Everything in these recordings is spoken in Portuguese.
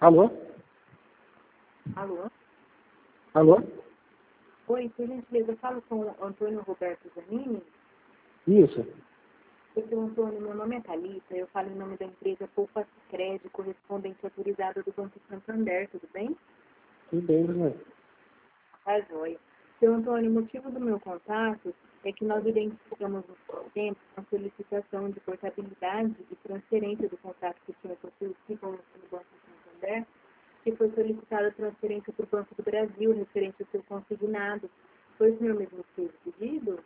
Alô? Alô? Alô? Oi, por gentileza, eu falo com o Antônio Roberto Zanini. Isso. Eu sou Antônio, meu nome é Thalita, eu falo em nome da empresa Poupa Crédito, correspondente autorizada do Banco Santander, tudo bem? Tudo bem, né? Tá joia. Seu Antônio, o motivo do meu contato é que nós identificamos no sistema uma solicitação de portabilidade e transferência do contrato que tinha com o Banco Santander, que foi solicitada a transferência para o Banco do Brasil, referente ao seu consignado. Foi o senhor mesmo que fez o pedido?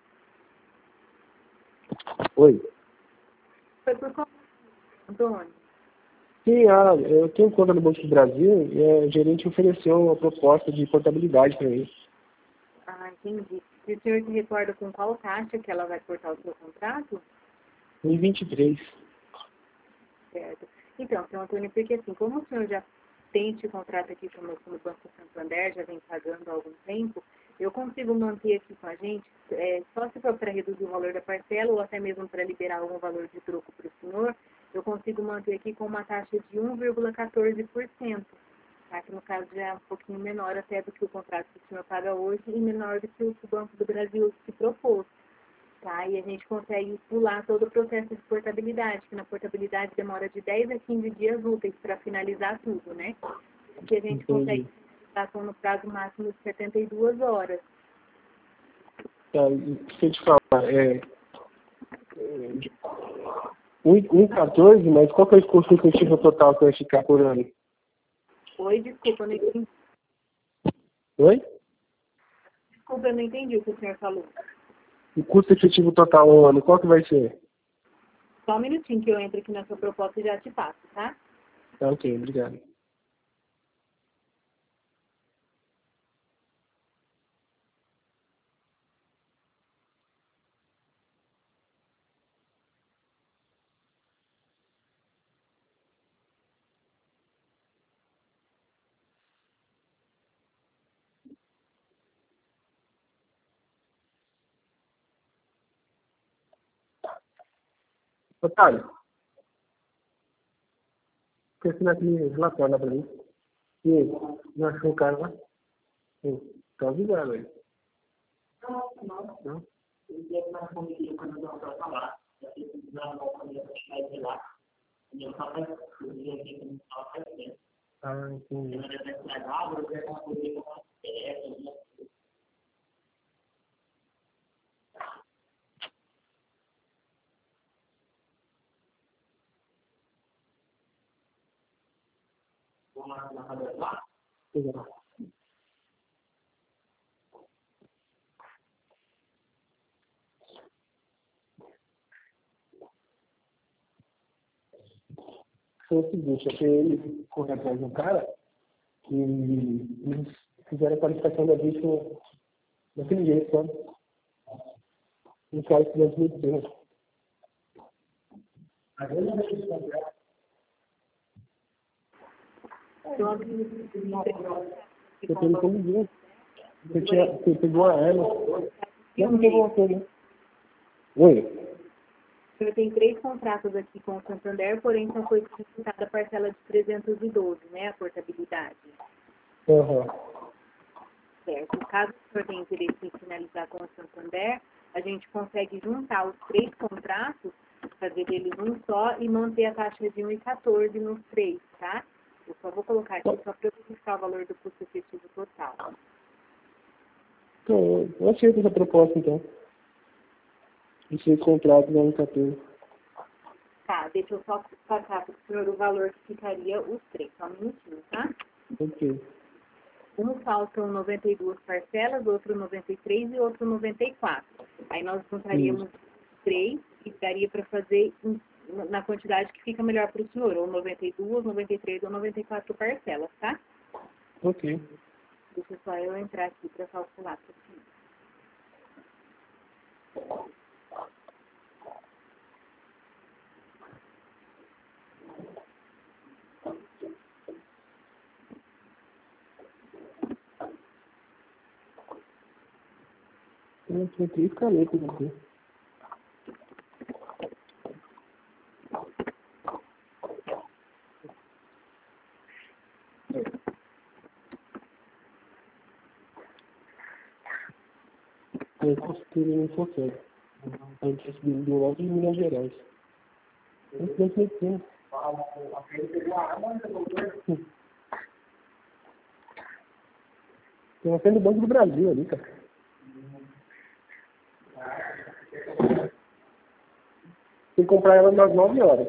Oi. Foi por conta, Antônio? Sim, eu tenho conta no Banco do Brasil e a gerente ofereceu uma proposta de portabilidade para mim. Ah, entendi. E o senhor se recorda com qual taxa que ela vai cortar o seu contrato? Em 23. Certo. Então, seu Antônio, porque assim, como o senhor já tem esse contrato aqui conosco no Banco Santander, já vem pagando há algum tempo, eu consigo manter aqui com a gente, só se for para reduzir o valor da parcela ou até mesmo para liberar algum valor de troco para o senhor, eu consigo manter aqui com uma taxa de 1,14%, tá? Que no caso já é um pouquinho menor até do que o contrato que o senhor paga hoje e menor do que o que o Banco do Brasil se propôs. Tá? E a gente consegue pular todo o processo de portabilidade, que na portabilidade demora de 10 a 15 dias úteis para finalizar tudo, né? Porque a gente consegue finalização no prazo máximo de 72 horas. Tá, e deixa eu te falar, 1,14, mas qual que é o custo efetivo total que vai ficar por ano? Oi, desculpa, eu não entendi. Oi? Desculpa, eu não entendi o que o senhor falou. O custo efetivo total ao ano, qual que vai ser? Só um minutinho que eu entro aqui na sua proposta e já te passo, tá? Tá, ok, obrigado. Otávio, quer assinar aquele relatório lá pra mim? E aí, não achou o cara lá? Sim, tô avisando aí. Não? Ah, entendi. Legal. Foi o seguinte, é que ele correu atrás de um cara que eles fizeram a qualificação da bicho daquele jeito, sabe? Um cara que fez muito bem. Aí ele não fez contrato. Você perguntou ninguém. Você pegou a arma. Não pegou uma coisa, né? Oi? O senhor tem 3 contratos aqui com o Santander, porém só foi solicitada a parcela de 312, né? A portabilidade. Aham. Certo. Caso o senhor tenha interesse em finalizar com o Santander, a gente consegue juntar os 3 contratos, fazer deles um só e manter a taxa de 1,14 nos 3, tá? Eu só vou colocar aqui só para verificar o valor do custo efetivo total. Então, eu aceito essa proposta, então. Esse contrato da 1,14. Tá, deixa eu só passar para o senhor o valor que ficaria os 3, só um minutinho, tá? Ok. Um faltam 92 parcelas, outro 93 e outro 94. Aí nós juntaríamos 3 e daria para fazer na quantidade que fica melhor para o senhor, ou 92, 93 ou 94 parcelas, tá? Ok. Deixa só eu entrar aqui para calcular para o senhor. Eu tinha 3 canetas aqui. é construído em Fonseca. A gente recebeu do Alto de Minas Gerais. Estudante de medicina. Tem uma frente do Banco do Brasil ali, cara. Tem que comprar ela nas 9 horas.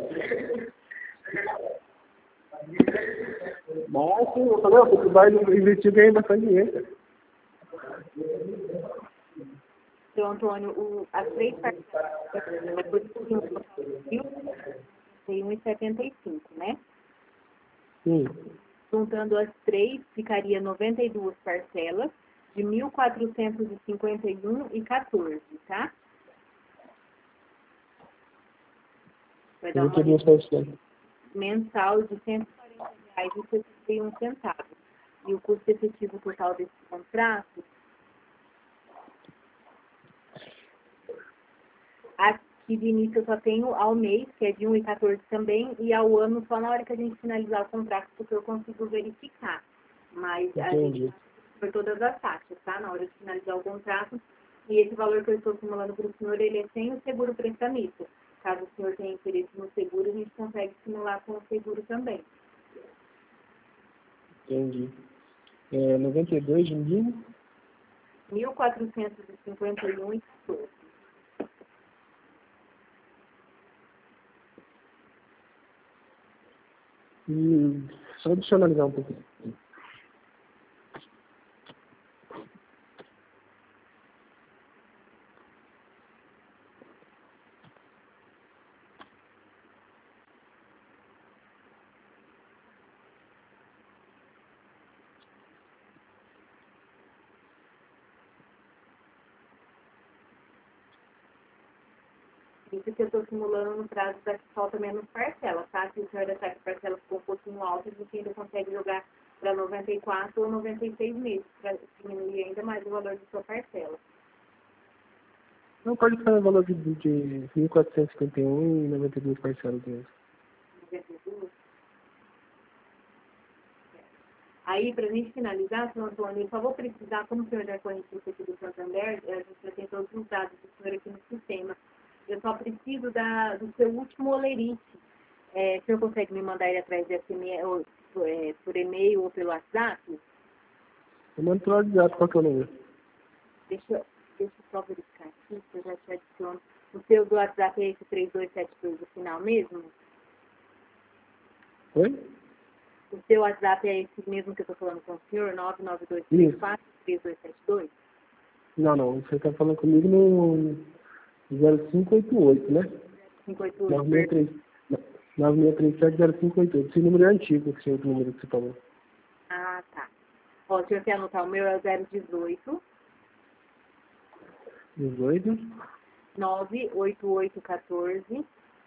Mas, eu falei, você vai investir e ganha bastante dinheiro, cara. Seu Antônio, as 3 parcelas tem 1,75, né? Sim. Juntando as 3, ficaria 92 parcelas de 1.451,14, tá? Vai dar uma mensal de R$ 140,61. E o custo efetivo total desse contrato, aqui de início eu só tenho ao mês, que é de 1,14 também, e ao ano só na hora que a gente finalizar o contrato, porque eu consigo verificar. Mas a gente foi todas as taxas, tá? Na hora de finalizar o contrato. E esse valor que eu estou simulando para o senhor, ele é sem o seguro prestamista. Caso o senhor tenha interesse no seguro, a gente consegue simular com o seguro também. Entendi. 92 de mil? 1.451,14. E só deixa eu analisar um pouquinho. Isso que eu estou simulando no prazo da que falta menos parcela, tá? Se o senhor achar que a parcela ficou um pouquinho alta, a gente ainda consegue jogar para 94 ou 96 meses, para diminuir ainda mais o valor da sua parcela. Não pode ficar no valor de 1.451 e 92 parcelas mesmo. 92? Aí, para a gente finalizar, senhor Antônio, eu só vou precisar, como o senhor já conhece o aqui do Santander, a gente já tem todos os dados do senhor aqui no sistema. Eu só preciso do seu último olerite. O senhor consegue me mandar ele através de SMS, ou, por e-mail ou pelo WhatsApp? Eu mando pelo WhatsApp, qual que é o número? Deixa eu só verificar aqui, que eu já te adiciono. O seu do WhatsApp é esse 3272 do final mesmo? Oi? O seu WhatsApp é esse mesmo que eu estou falando com o senhor, 99234-3272? Não. Você está falando comigo no 0588, né? 588. 9637-0588. Esse número é antigo, esse outro número que você falou. Ah, tá. Ó, se você anotar, o meu é o 018 18? 98814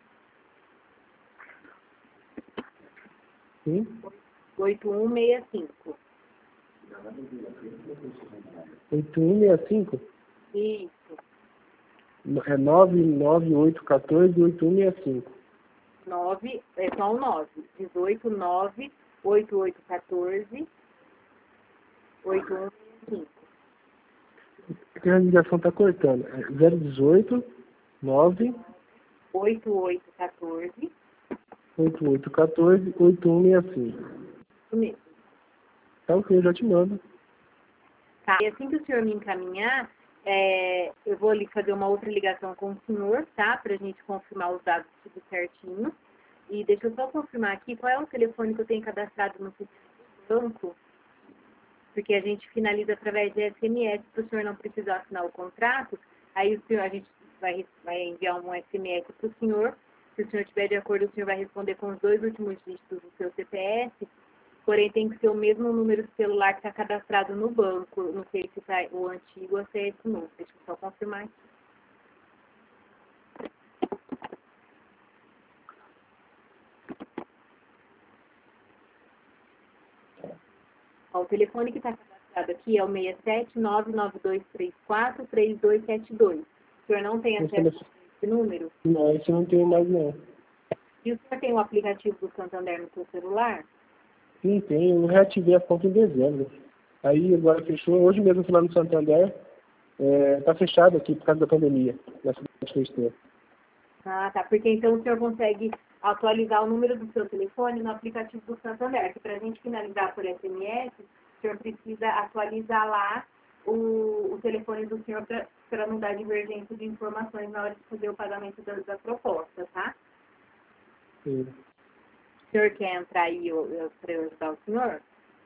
Sim? 8165. 8165? Isso. É 99814-8165. 9, é só um 9. 18 9 8814 8165. A ligação está cortando. É 018 9 8814 8814 8165. Isso mesmo. Tá ok, eu já te mando. Tá. E assim que o senhor me encaminhar, eu vou ali fazer uma outra ligação com o senhor, tá? Pra gente confirmar os dados tudo certinho. E deixa eu só confirmar aqui qual é o telefone que eu tenho cadastrado no banco, porque a gente finaliza através de SMS, para o senhor não precisar assinar o contrato, aí a gente vai enviar um SMS para o senhor. Se o senhor estiver de acordo, o senhor vai responder com os 2 últimos dígitos do seu CPF, porém tem que ser o mesmo número de celular que está cadastrado no banco. Não sei se está o antigo ou se é esse novo. Deixa eu só confirmar aqui. Ó, o telefone que está cadastrado aqui é o 67992343272. O senhor não tem acesso a esse número? Não, esse eu não tenho mais não. E o senhor tem o aplicativo do Santander no seu celular? Sim, tem. Eu reativei a conta em dezembro. Aí agora fechou. Hoje mesmo eu fui lá no Santander. Está fechado aqui por causa da pandemia, na cidade que eu estou. Ah, tá. Porque então o senhor consegue atualizar o número do seu telefone no aplicativo do Santander, que para a gente finalizar por SMS, o senhor precisa atualizar lá o telefone do senhor para não dar divergência de informações na hora de fazer o pagamento da proposta, tá? Sim. O senhor quer entrar aí para eu ajudar o senhor?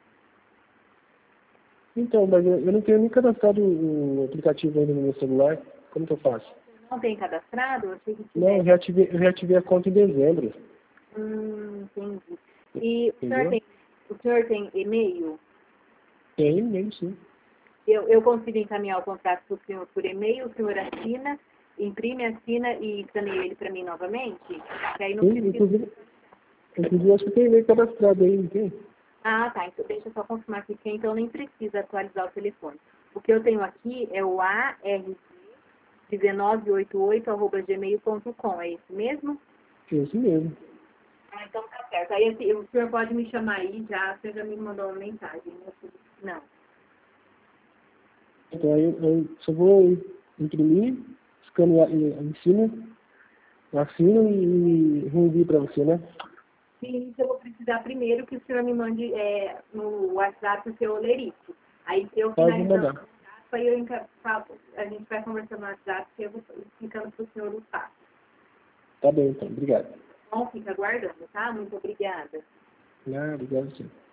Então, mas eu não tenho nem cadastrado o aplicativo ainda no meu celular. Como que eu faço? Não tem cadastrado? Eu achei que Não, tivesse. eu reativei a conta em dezembro. Entendi. E Entendeu? o senhor tem e-mail? Tem mesmo, sim. Eu consigo encaminhar o contrato para o senhor por e-mail, o senhor assina, imprime, assina e escaneia ele para mim novamente? Que aí não Sim, precisa. inclusive acho que tem e-mail cadastrado aí, não tem? Ah, tá. Então deixa eu só confirmar aqui que então nem precisa atualizar o telefone. O que eu tenho aqui é o arg1988@gmail.com. É esse mesmo? Isso mesmo. Ah, então tá certo. Aí assim, o senhor pode me chamar aí já, você já me mandou uma mensagem, né? Não. Então aí eu só vou imprimir, escanear em cima, assino e reenvio para você, né? Sim, eu vou precisar primeiro que o senhor me mande no WhatsApp o seu olerite. Aí se eu Pode finalizar o mandar. contato, aí a gente vai conversando no WhatsApp e eu vou explicando para o senhor o passo. Tá bem, então. Obrigado. Bom, fica aguardando, tá? Muito obrigada. Não, obrigado, sim.